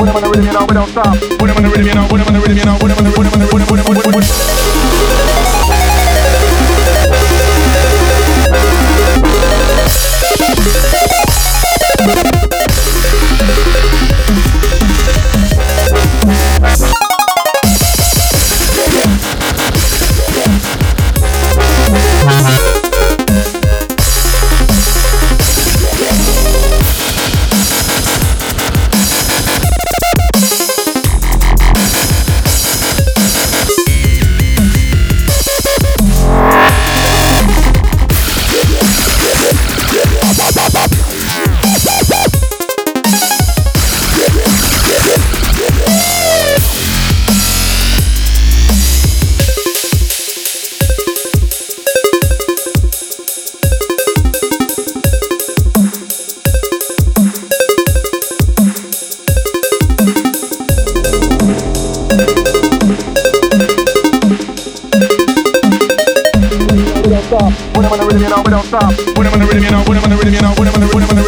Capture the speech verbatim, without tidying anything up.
Put 'em on the rhythm, you know, we don't stop. Put 'em on the rhythm, you know, put 'em on the rhythm, you know, put 'em on the put 'em on the put 'em on the put 'em on the put 'em on Put 'em on the rhythm, you know, we don't stop. Put 'em on the rhythm, you know, put 'em on the rhythm, you know, put 'em on the put 'em on the